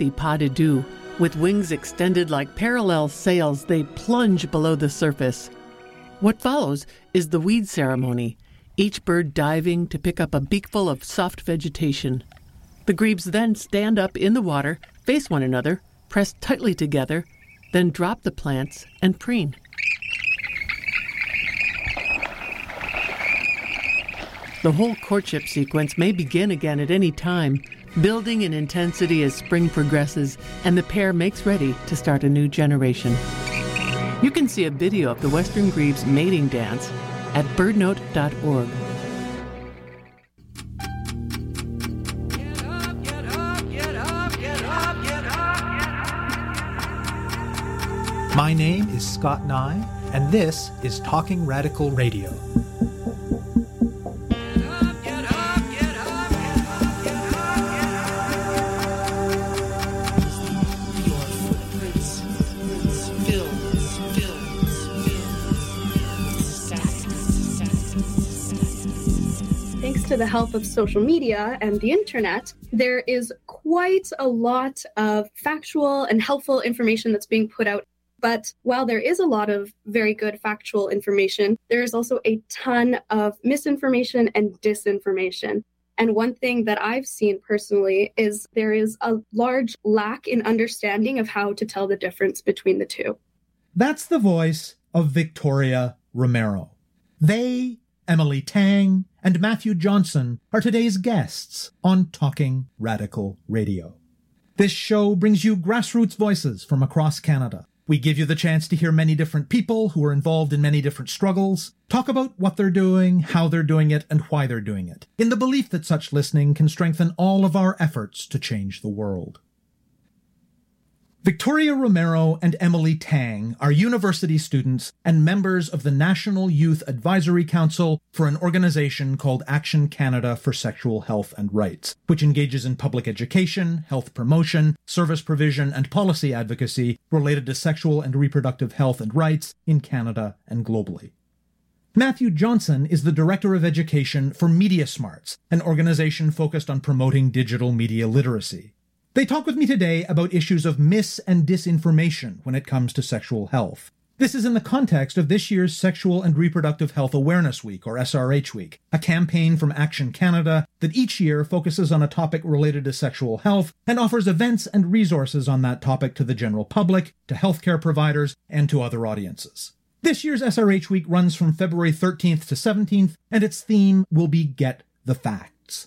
lofty pas de deux. With wings extended like parallel sails, they plunge below the surface. What follows is the weed ceremony, each bird diving to pick up a beakful of soft vegetation. The grebes then stand up in the water, face one another, press tightly together, then drop the plants and preen. The whole courtship sequence may begin again at any time, building in intensity as spring progresses and the pair makes ready to start a new generation. You can see a video of the Western Grebe's mating dance at birdnote.org. My name is Scott Nye, and this is Talking Radical Radio. To the help of social media and the internet, there is quite a lot of factual and helpful information that's being put out. But while there is a lot of very good factual information, there is also a ton of misinformation and disinformation. And one thing that I've seen personally is there is a large lack in understanding of how to tell the difference between the two. That's the voice of Victoria Romero. They, Emily Tang, and Matthew Johnson are today's guests on Talking Radical Radio. This show brings you grassroots voices from across Canada. We give you the chance to hear many different people who are involved in many different struggles, talk about what they're doing, how they're doing it, and why they're doing it, in the belief that such listening can strengthen all of our efforts to change the world. Victoria Romero and Emily Tang are university students and members of the National Youth Advisory Council for an organization called Action Canada for Sexual Health and Rights, which engages in public education, health promotion, service provision, and policy advocacy related to sexual and reproductive health and rights in Canada and globally. Matthew Johnson is the Director of Education for Media Smarts, an organization focused on promoting digital media literacy. They talk with me today about issues of mis- and disinformation when it comes to sexual health. This is in the context of this year's Sexual and Reproductive Health Awareness Week, or SRH Week, a campaign from Action Canada that each year focuses on a topic related to sexual health and offers events and resources on that topic to the general public, to healthcare providers, and to other audiences. This year's SRH Week runs from February 13th to 17th, and its theme will be Get the Facts.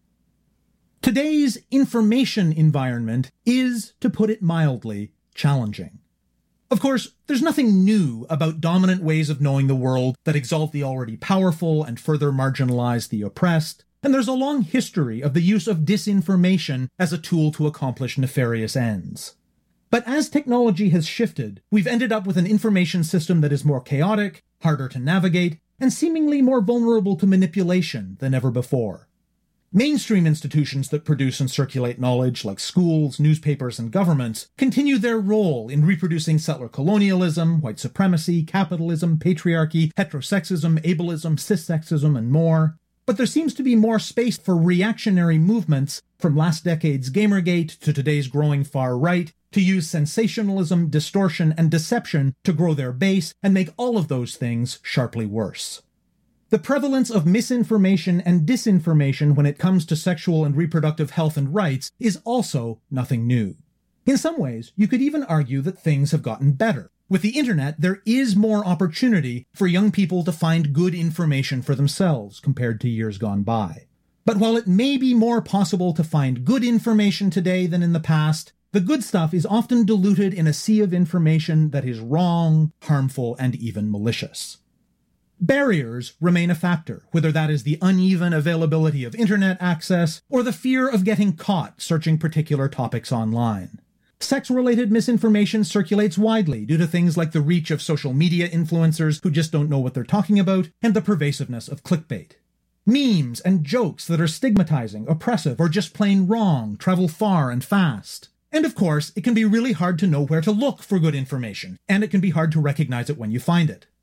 Today's information environment is, to put it mildly, challenging. Of course, there's nothing new about dominant ways of knowing the world that exalt the already powerful and further marginalize the oppressed, and there's a long history of the use of disinformation as a tool to accomplish nefarious ends. But as technology has shifted, we've ended up with an information system that is more chaotic, harder to navigate, and seemingly more vulnerable to manipulation than ever before. Mainstream institutions that produce and circulate knowledge, like schools, newspapers, and governments, continue their role in reproducing settler colonialism, white supremacy, capitalism, patriarchy, heterosexism, ableism, cissexism, and more. But there seems to be more space for reactionary movements, from last decade's Gamergate to today's growing far right, to use sensationalism, distortion, and deception to grow their base and make all of those things sharply worse. The prevalence of misinformation and disinformation when it comes to sexual and reproductive health and rights is also nothing new. In some ways, you could even argue that things have gotten better. With the internet, there is more opportunity for young people to find good information for themselves compared to years gone by. But while it may be more possible to find good information today than in the past, the good stuff is often diluted in a sea of information that is wrong, harmful, and even malicious. Barriers remain a factor, whether that is the uneven availability of internet access or the fear of getting caught searching particular topics online. Sex-related misinformation circulates widely due to things like the reach of social media influencers who just don't know what they're talking about, and the pervasiveness of clickbait. Memes and jokes that are stigmatizing, oppressive, or just plain wrong travel far and fast. And of course, it can be really hard to know where to look for good information, and it can be hard to recognize it when you find it.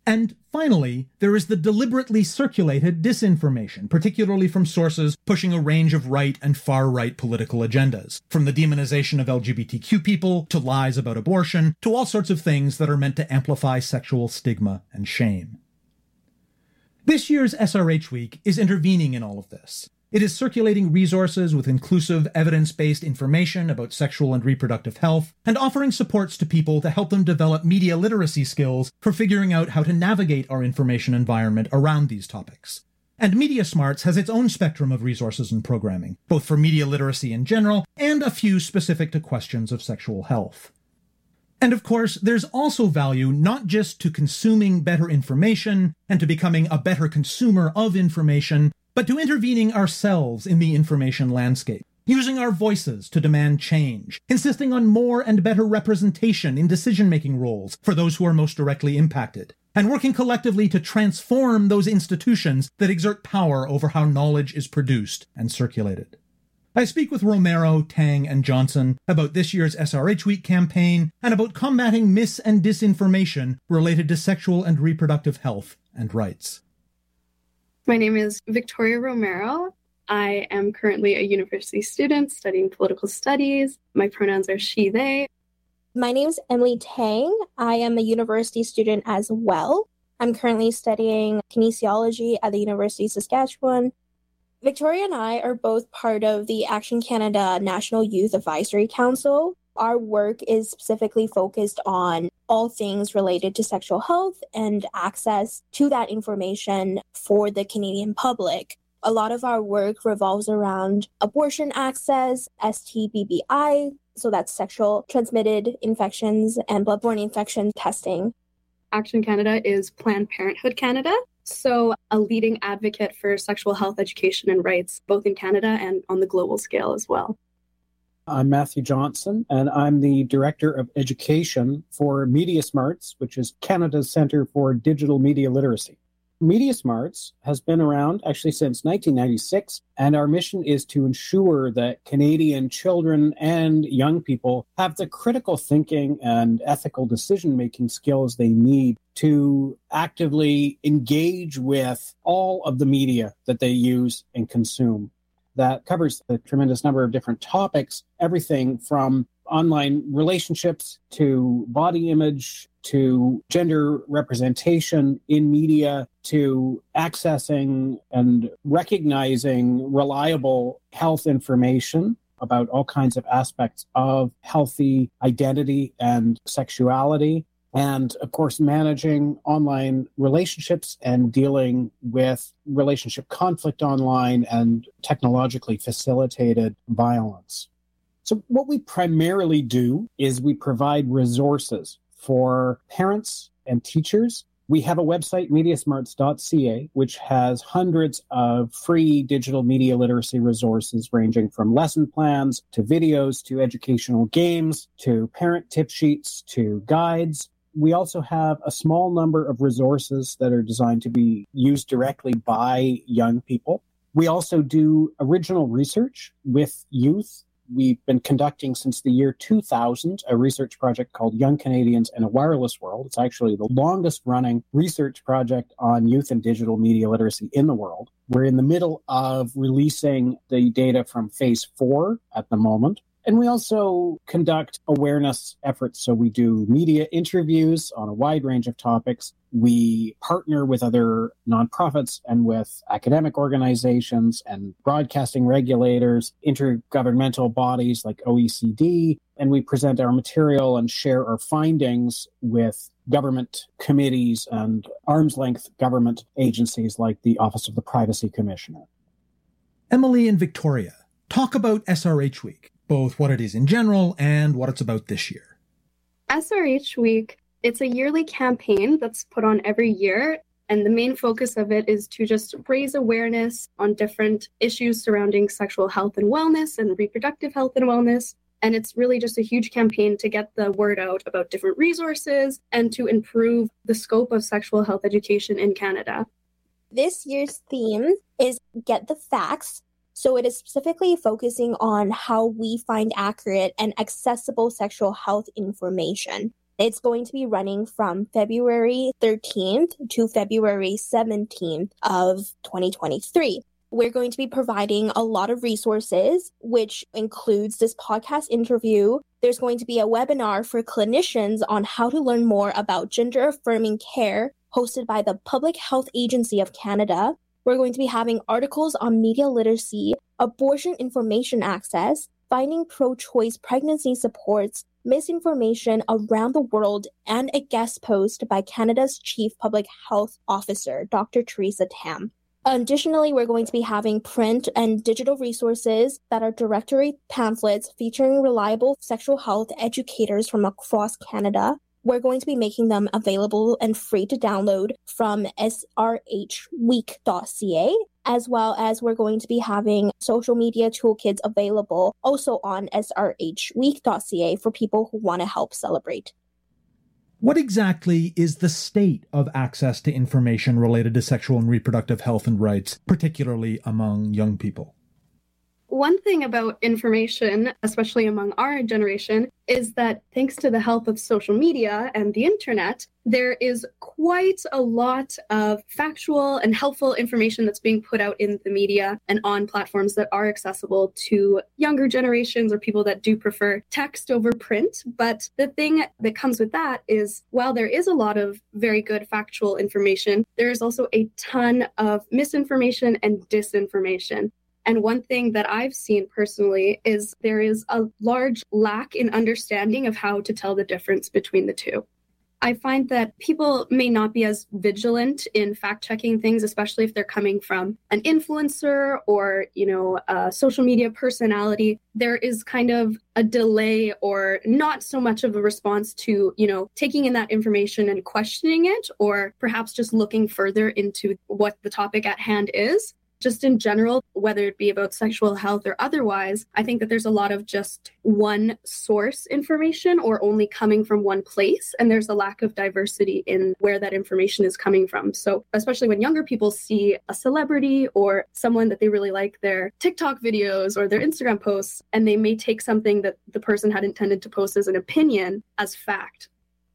And finally, there is the deliberately circulated disinformation, particularly from sources pushing a range of right and far-right political agendas, from the demonization of LGBTQ people, to lies about abortion, to all sorts of things that are meant to amplify sexual stigma and shame. This year's SRH Week is intervening in all of this. It is circulating resources with inclusive, evidence-based information about sexual and reproductive health, and offering supports to people to help them develop media literacy skills for figuring out how to navigate our information environment around these topics. And Media Smarts has its own spectrum of resources and programming, both for media literacy in general, and a few specific to questions of sexual health. And of course, there's also value not just to consuming better information and to becoming a better consumer of information, but to intervening ourselves in the information landscape, using our voices to demand change, insisting on more and better representation in decision-making roles for those who are most directly impacted, and working collectively to transform those institutions that exert power over how knowledge is produced and circulated. I speak with Romero, Tang, and Johnson about this year's SRH Week campaign and about combating mis- and disinformation related to sexual and reproductive health and rights. My name is Victoria Romero. I am currently a university student studying political studies. My pronouns are she, they. My name is Emily Tang. I am a university student as well. I'm currently studying kinesiology at the University of Saskatchewan. Victoria and I are both part of the Action Canada National Youth Advisory Council. Our work is specifically focused on all things related to sexual health and access to that information for the Canadian public. A lot of our work revolves around abortion access, STBBI, so that's sexual transmitted infections, and bloodborne infection testing. Action Canada is Planned Parenthood Canada, so a leading advocate for sexual health education and rights, both in Canada and on the global scale as well. I'm Matthew Johnson, and I'm the Director of Education for Media Smarts, which is Canada's Centre for Digital Media Literacy. Media Smarts has been around actually since 1996, and our mission is to ensure that Canadian children and young people have the critical thinking and ethical decision-making skills they need to actively engage with all of the media that they use and consume. That covers a tremendous number of different topics, everything from online relationships to body image to gender representation in media to accessing and recognizing reliable health information about all kinds of aspects of healthy identity and sexuality. And of course, managing online relationships and dealing with relationship conflict online and technologically facilitated violence. So what we primarily do is we provide resources for parents and teachers. We have a website, mediasmarts.ca, which has hundreds of free digital media literacy resources ranging from lesson plans to videos to educational games to parent tip sheets to guides. We also have a small number of resources that are designed to be used directly by young people. We also do original research with youth. We've been conducting since the year 2000 a research project called Young Canadians in a Wireless World. It's actually the longest running research project on youth and digital media literacy in the world. We're in the middle of releasing the data from phase 4 at the moment. And we also conduct awareness efforts. So we do media interviews on a wide range of topics. We partner with other nonprofits and with academic organizations and broadcasting regulators, intergovernmental bodies like OECD, and we present our material and share our findings with government committees and arm's-length government agencies like the Office of the Privacy Commissioner. Emily and Victoria, talk about SRH Week, both what it is in general and what it's about this year. SRH Week, it's a yearly campaign that's put on every year, and the main focus of it is to just raise awareness on different issues surrounding sexual health and wellness and reproductive health and wellness. And it's really just a huge campaign to get the word out about different resources and to improve the scope of sexual health education in Canada. This year's theme is Get the Facts. So it is specifically focusing on how we find accurate and accessible sexual health information. It's going to be running from February 13th to February 17th of 2023. We're going to be providing a lot of resources, which includes this podcast interview. There's going to be a webinar for clinicians on how to learn more about gender-affirming care, hosted by the Public Health Agency of Canada. We're going to be having articles on media literacy, abortion information access, finding pro-choice pregnancy supports, misinformation around the world, and a guest post by Canada's Chief Public Health Officer, Dr. Theresa Tam. Additionally, we're going to be having print and digital resources that are directory pamphlets featuring reliable sexual health educators from across Canada. We're going to be making them available and free to download from srhweek.ca, as well as we're going to be having social media toolkits available also on srhweek.ca for people who want to help celebrate. What exactly is the state of access to information related to sexual and reproductive health and rights, particularly among young people? One thing about information, especially among our generation, is that thanks to the help of social media and the internet, there is quite a lot of factual and helpful information that's being put out in the media and on platforms that are accessible to younger generations or people that do prefer text over print. But the thing that comes with that is, while there is a lot of very good factual information, there is also a ton of misinformation and disinformation. And one thing that I've seen personally is there is a large lack in understanding of how to tell the difference between the two. I find that people may not be as vigilant in fact-checking things, especially if they're coming from an influencer or, a social media personality. There is kind of a delay or not so much of a response to, taking in that information and questioning it, or perhaps just looking further into what the topic at hand is. Just in general, whether it be about sexual health or otherwise, I think that there's a lot of just one source information or only coming from one place. And there's a lack of diversity in where that information is coming from. So especially when younger people see a celebrity or someone that they really like, their TikTok videos or their Instagram posts, and they may take something that the person had intended to post as an opinion as fact.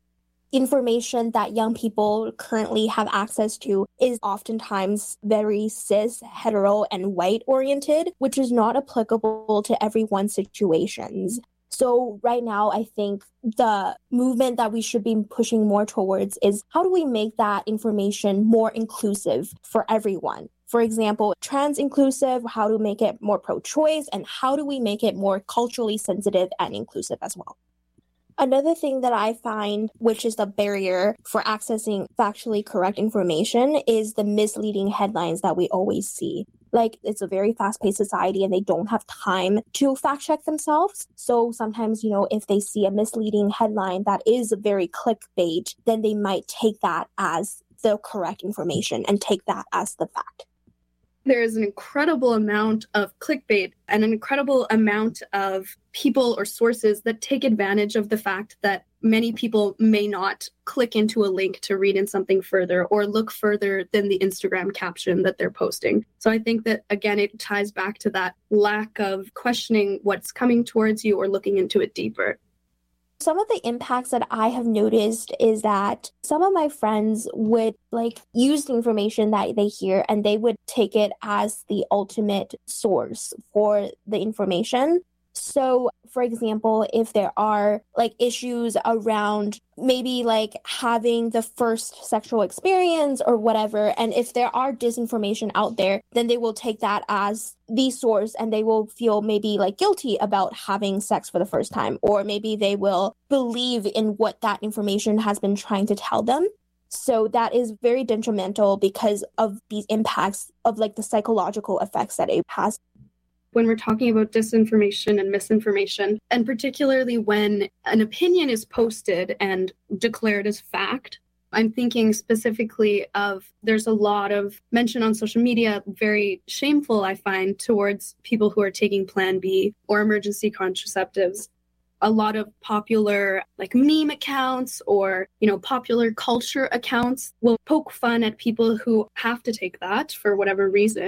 Information that young people currently have access to is oftentimes very cis, hetero, and white oriented, which is not applicable to everyone's situations. So right now, I think the movement that we should be pushing more towards is how do we make that information more inclusive for everyone? For example, trans inclusive, how to make it more pro-choice, and how do we make it more culturally sensitive and inclusive as well? Another thing that I find, which is the barrier for accessing factually correct information, is the misleading headlines that we always see. Like, it's a very fast-paced society and they don't have time to fact-check themselves. So sometimes, if they see a misleading headline that is very clickbait, then they might take that as the correct information and take that as the fact. There is an incredible amount of clickbait and an incredible amount of people or sources that take advantage of the fact that many people may not click into a link to read in something further or look further than the Instagram caption that they're posting. So I think that, again, it ties back to that lack of questioning what's coming towards you or looking into it deeper. Some of the impacts that I have noticed is that some of my friends would use the information that they hear and they would take it as the ultimate source for the information. So, for example, if there are issues around maybe having the first sexual experience or whatever, and if there are disinformation out there, then they will take that as the source and they will feel maybe guilty about having sex for the first time, or maybe they will believe in what that information has been trying to tell them. So that is very detrimental because of these impacts of the psychological effects that it has. When we're talking about disinformation and misinformation, and particularly when an opinion is posted and declared as fact, I'm thinking specifically of there's a lot of mention on social media, very shameful, I find, towards people who are taking Plan B or emergency contraceptives. A lot of popular meme accounts or, popular culture accounts will poke fun at people who have to take that for whatever reason.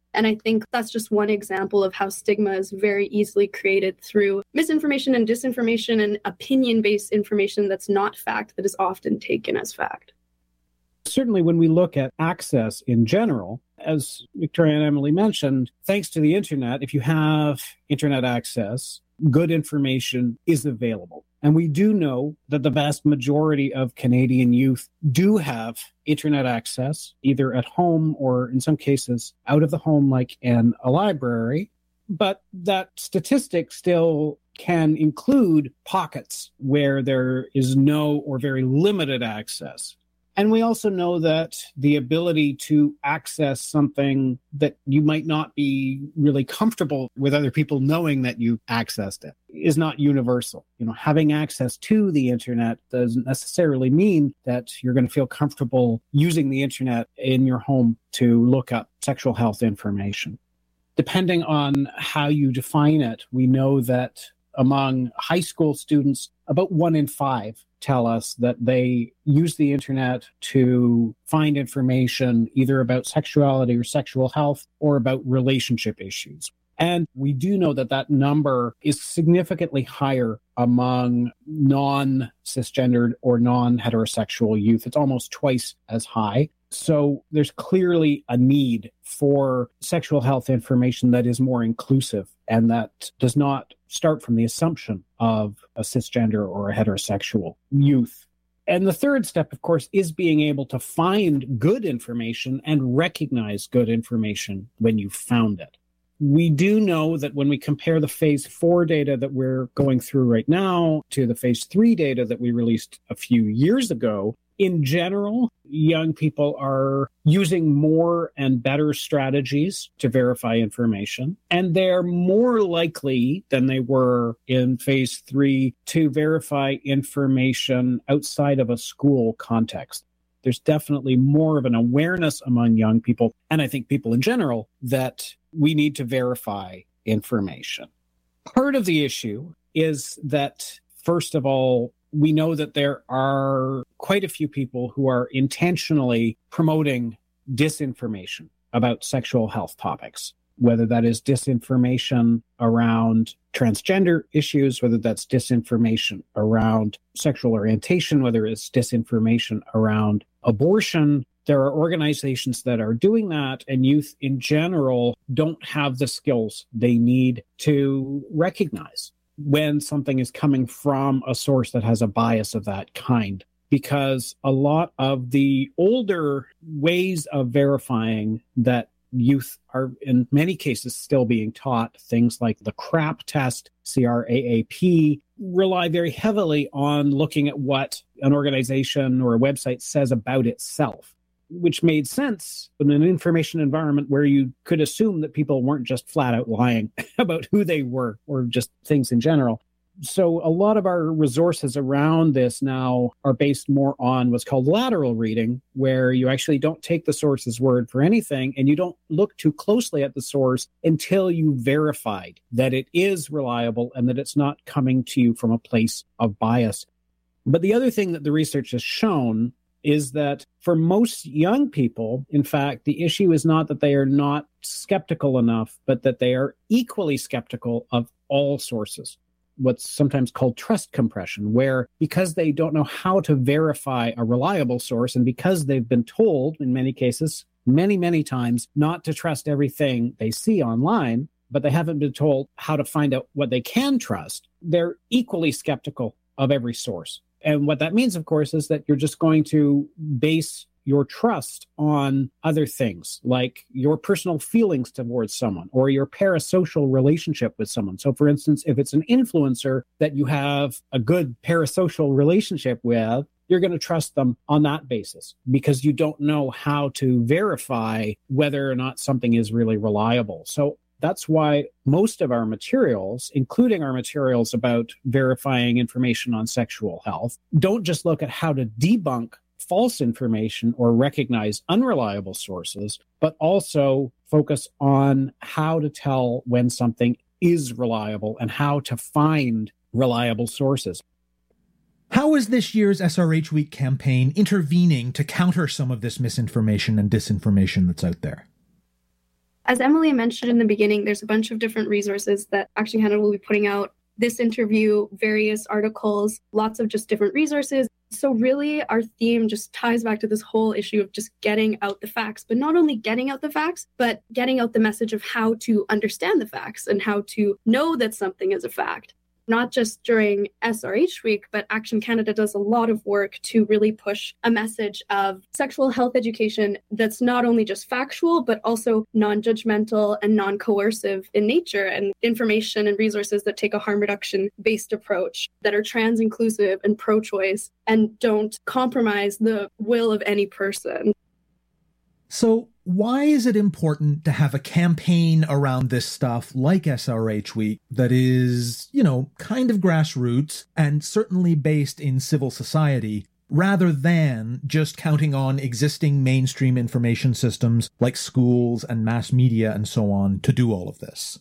And I think that's just one example of how stigma is very easily created through misinformation and disinformation and opinion-based information that's not fact, that is often taken as fact. Certainly when we look at access in general, as Victoria and Emily mentioned, thanks to the internet, if you have internet access, good information is available. And we do know that the vast majority of Canadian youth do have internet access, either at home or in some cases out of the home, like in a library. But that statistic still can include pockets where there is no or very limited access. And we also know that the ability to access something that you might not be really comfortable with other people knowing that you accessed it is not universal. Having access to the internet doesn't necessarily mean that you're going to feel comfortable using the internet in your home to look up sexual health information. Depending on how you define it, we know that among high school students, about 1 in 5 tell us that they use the internet to find information either about sexuality or sexual health or about relationship issues. And we do know that that number is significantly higher among non-cisgendered or non-heterosexual youth. It's almost twice as high. So there's clearly a need for sexual health information that is more inclusive and that does not start from the assumption of a cisgender or a heterosexual youth. And the third step, of course, is being able to find good information and recognize good information when you've found it. We do know that when we compare the phase 4 data that we're going through right now to the phase 3 data that we released a few years ago, in general, young people are using more and better strategies to verify information, and they're more likely than they were in phase 3 to verify information outside of a school context. There's definitely more of an awareness among young people, and I think people in general, that we need to verify information. Part of the issue is that, first of all, we know that there are quite a few people who are intentionally promoting disinformation about sexual health topics, whether that is disinformation around transgender issues, whether that's disinformation around sexual orientation, whether it's disinformation around abortion. There are organizations that are doing that, and youth in general don't have the skills they need to recognize when something is coming from a source that has a bias of that kind. Because a lot of the older ways of verifying that youth are in many cases still being taught, things like the CRAAP test, CRAAP, rely very heavily on looking at what an organization or a website says about itself, which made sense in an information environment where you could assume that people weren't just flat out lying about who they were or just things in general. So a lot of our resources around this now are based more on what's called lateral reading, where you actually don't take the source's word for anything and you don't look too closely at the source until you verified that it is reliable and that it's not coming to you from a place of bias. But the other thing that the research has shown is that for most young people, in fact, the issue is not that they are not skeptical enough, but that they are equally skeptical of all sources. What's sometimes called trust compression, where because they don't know how to verify a reliable source, and because they've been told, in many cases, many times, not to trust everything they see online, but they haven't been told how to find out what they can trust, they're equally skeptical of every source. And what that means, of course, is that you're just going to base your trust on other things, like your personal feelings towards someone or your parasocial relationship with someone. So, for instance, if it's an influencer that you have a good parasocial relationship with, you're going to trust them on that basis because you don't know how to verify whether or not something is really reliable. So that's why most of our materials, including our materials about verifying information on sexual health, don't just look at how to debunk false information or recognize unreliable sources, but also focus on how to tell when something is reliable and how to find reliable sources. How is this year's SRH Week campaign intervening to counter some of this misinformation and disinformation that's out there? As Emily mentioned in the beginning, there's a bunch of different resources that Action Canada will be putting out. This interview, various articles, lots of just different resources. So really our theme just ties back to this whole issue of just getting out the facts, but not only getting out the facts, but getting out the message of how to understand the facts and how to know that something is a fact. Not just during SRH Week, but Action Canada does a lot of work to really push a message of sexual health education that's not only just factual, but also non-judgmental and non-coercive in nature, and information and resources that take a harm reduction-based approach, that are trans-inclusive and pro-choice, and don't compromise the will of any person. So why is it important to have a campaign around this stuff like SRH Week that is, kind of grassroots and certainly based in civil society, rather than just counting on existing mainstream information systems like schools and mass media and so on to do all of this?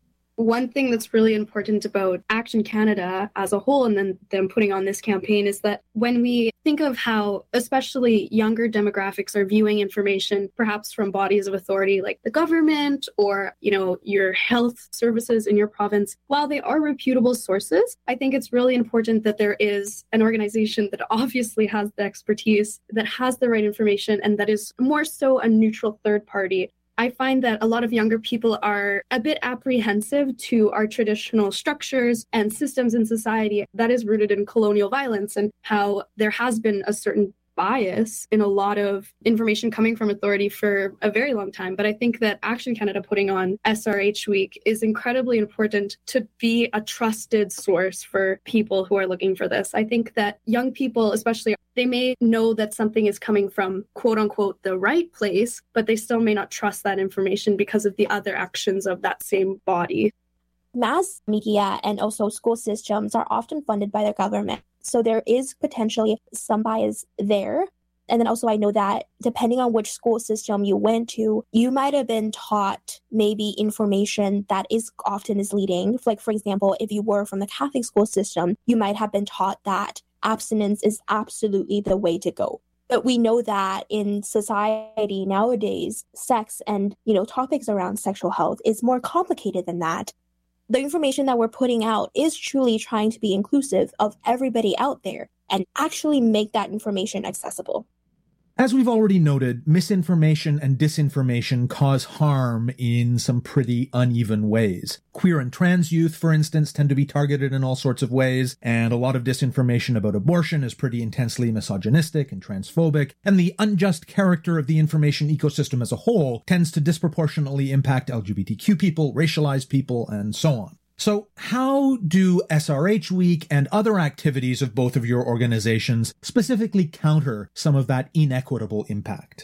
One thing that's really important about Action Canada as a whole, and then them putting on this campaign, is that when we think of how especially younger demographics are viewing information, perhaps from bodies of authority like the government or, your health services in your province, while they are reputable sources, I think it's really important that there is an organization that obviously has the expertise, that has the right information, and that is more so a neutral third party. I find that a lot of younger people are a bit apprehensive to our traditional structures and systems in society that is rooted in colonial violence, and how there has been a certain bias in a lot of information coming from authority for a very long time. But I think that Action Canada putting on SRH Week is incredibly important to be a trusted source for people who are looking for this. I think that young people, especially, they may know that something is coming from quote unquote the right place, but they still may not trust that information because of the other actions of that same body. Mass media and also school systems are often funded by the government. So there is potentially some bias there. And then also I know that depending on which school system you went to, you might have been taught maybe information that is often misleading. Like, for example, if you were from the Catholic school system, you might have been taught that abstinence is absolutely the way to go. But we know that in society nowadays, sex and, topics around sexual health is more complicated than that. The information that we're putting out is truly trying to be inclusive of everybody out there and actually make that information accessible. As we've already noted, misinformation and disinformation cause harm in some pretty uneven ways. Queer and trans youth, for instance, tend to be targeted in all sorts of ways, and a lot of disinformation about abortion is pretty intensely misogynistic and transphobic, and the unjust character of the information ecosystem as a whole tends to disproportionately impact LGBTQ people, racialized people, and so on. So how do SRH Week and other activities of both of your organizations specifically counter some of that inequitable impact?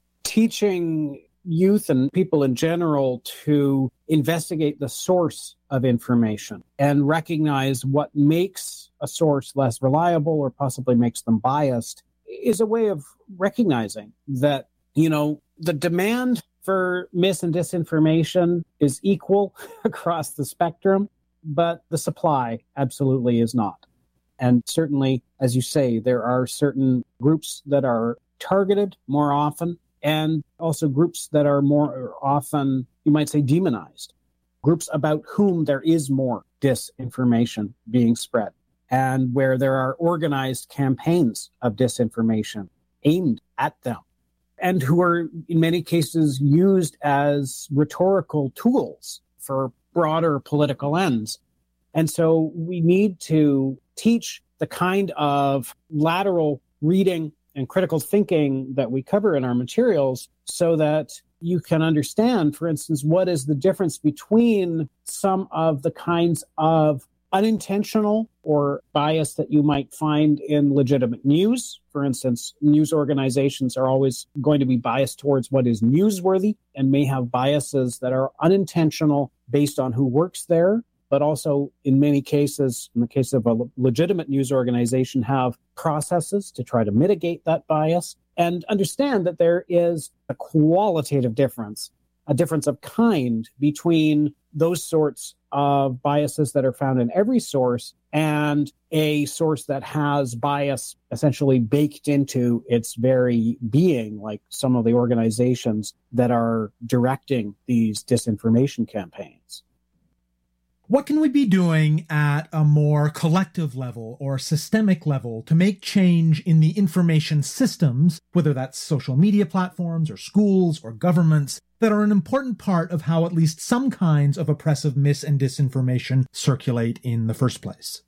Teaching youth and people in general to investigate the source of information and recognize what makes a source less reliable or possibly makes them biased is a way of recognizing that, the demand for mis and disinformation is equal across the spectrum, but the supply absolutely is not. And certainly, as you say, there are certain groups that are targeted more often, and also groups that are more often, you might say, demonized. Groups about whom there is more disinformation being spread, and where there are organized campaigns of disinformation aimed at them, and who are in many cases used as rhetorical tools for broader political ends. And so we need to teach the kind of lateral reading and critical thinking that we cover in our materials so that you can understand, for instance, what is the difference between some of the kinds of unintentional or bias that you might find in legitimate news. For instance, news organizations are always going to be biased towards what is newsworthy and may have biases that are unintentional based on who works there, but also in many cases, in the case of a legitimate news organization, have processes to try to mitigate that bias, and understand that there is a qualitative difference, a difference of kind between those sorts of biases that are found in every source and a source that has bias essentially baked into its very being, like some of the organizations that are directing these disinformation campaigns. What can we be doing at a more collective level or systemic level to make change in the information systems, whether that's social media platforms or schools or governments, that are an important part of how at least some kinds of oppressive mis- and disinformation circulate in the first place?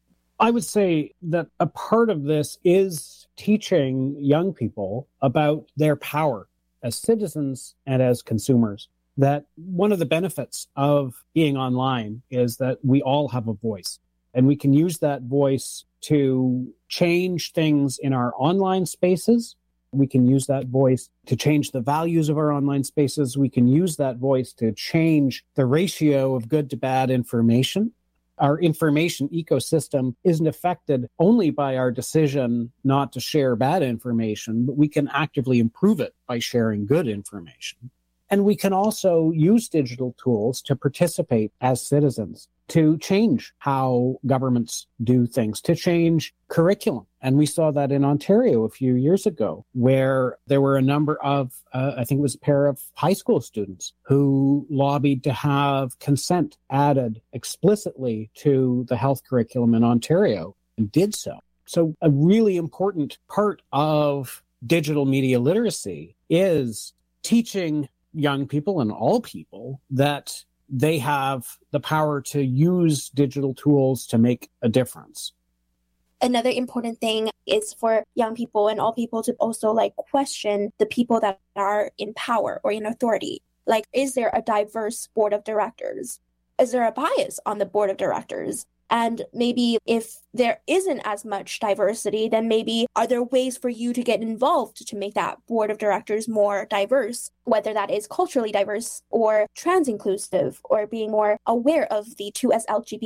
I would say that a part of this is teaching young people about their power as citizens and as consumers. That one of the benefits of being online is that we all have a voice, and we can use that voice to change things in our online spaces. We can use that voice to change the values of our online spaces. We can use that voice to change the ratio of good to bad information. Our information ecosystem isn't affected only by our decision not to share bad information, but we can actively improve it by sharing good information. And we can also use digital tools to participate as citizens, to change how governments do things, to change curriculum. And we saw that in Ontario a few years ago, where there were a number of, I think it was a pair of high school students who lobbied to have consent added explicitly to the health curriculum in Ontario and did so. So a really important part of digital media literacy is teaching young people and all people that they have the power to use digital tools to make a difference. Another important thing is for young people and all people to also question the people that are in power or in authority. Is there a diverse board of directors? Is there a bias on the board of directors? And maybe if there isn't as much diversity, then maybe are there ways for you to get involved to make that board of directors more diverse, whether that is culturally diverse or trans inclusive or being more aware of the 2S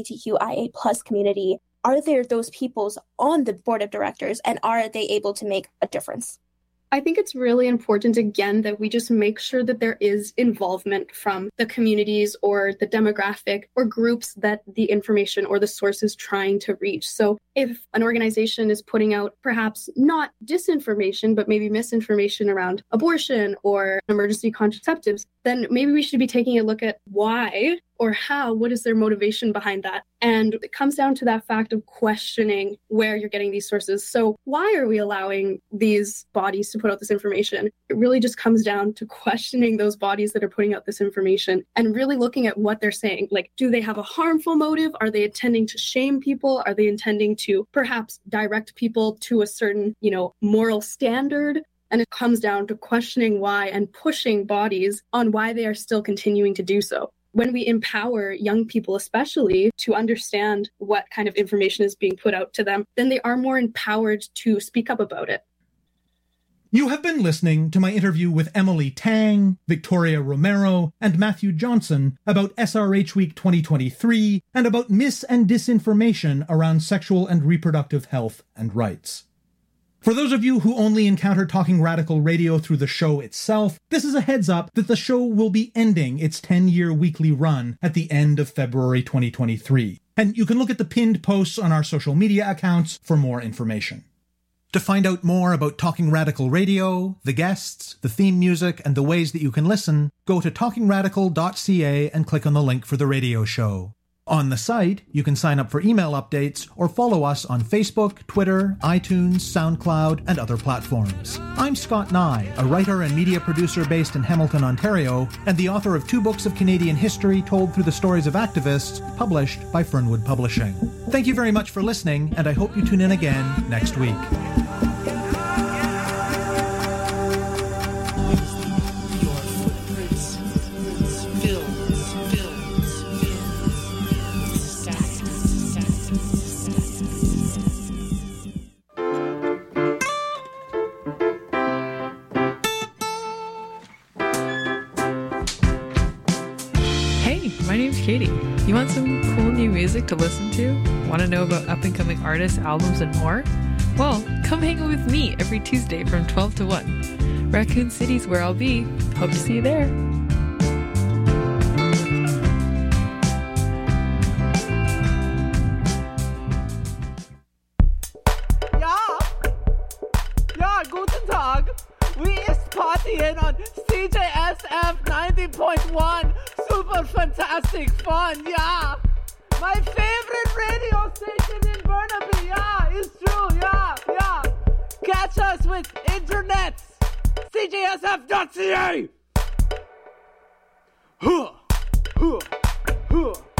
LGBTQIA+ community? Are there those peoples on the board of directors, and are they able to make a difference? I think it's really important, again, that we just make sure that there is involvement from the communities or the demographic or groups that the information or the source is trying to reach. So if an organization is putting out perhaps not disinformation, but maybe misinformation around abortion or emergency contraceptives, then maybe we should be taking a look at why or how, what is their motivation behind that? And it comes down to that fact of questioning where you're getting these sources. So why are we allowing these bodies to put out this information? It really just comes down to questioning those bodies that are putting out this information and really looking at what they're saying. Do they have a harmful motive? Are they intending to shame people? Are they intending to perhaps direct people to a certain, moral standard? And it comes down to questioning why and pushing bodies on why they are still continuing to do so. When we empower young people, especially, to understand what kind of information is being put out to them, then they are more empowered to speak up about it. You have been listening to my interview with Emily Tang, Victoria Romero, and Matthew Johnson about SRH Week 2023 and about mis- and disinformation around sexual and reproductive health and rights. For those of you who only encounter Talking Radical Radio through the show itself, this is a heads up that the show will be ending its 10-year weekly run at the end of February 2023. And you can look at the pinned posts on our social media accounts for more information. To find out more about Talking Radical Radio, the guests, the theme music, and the ways that you can listen, go to talkingradical.ca and click on the link for the radio show. On the site, you can sign up for email updates or follow us on Facebook, Twitter, iTunes, SoundCloud, and other platforms. I'm Scott Nye, a writer and media producer based in Hamilton, Ontario, and the author of 2 books of Canadian history told through the stories of activists, published by Fernwood Publishing. Thank you very much for listening, and I hope you tune in again next week. My name's Katie. You want some cool new music to listen to? Want to know about up-and-coming artists, albums, and more? Well, come hang out with me every Tuesday from 12 to 1. Raccoon City's where I'll be. Hope to see you there. guten Tag. We is partying on CJSF 90.1. Super fantastic fun, yeah. My favorite radio station in Burnaby, yeah, it's true, yeah. Catch us with internet. CJSF.ca.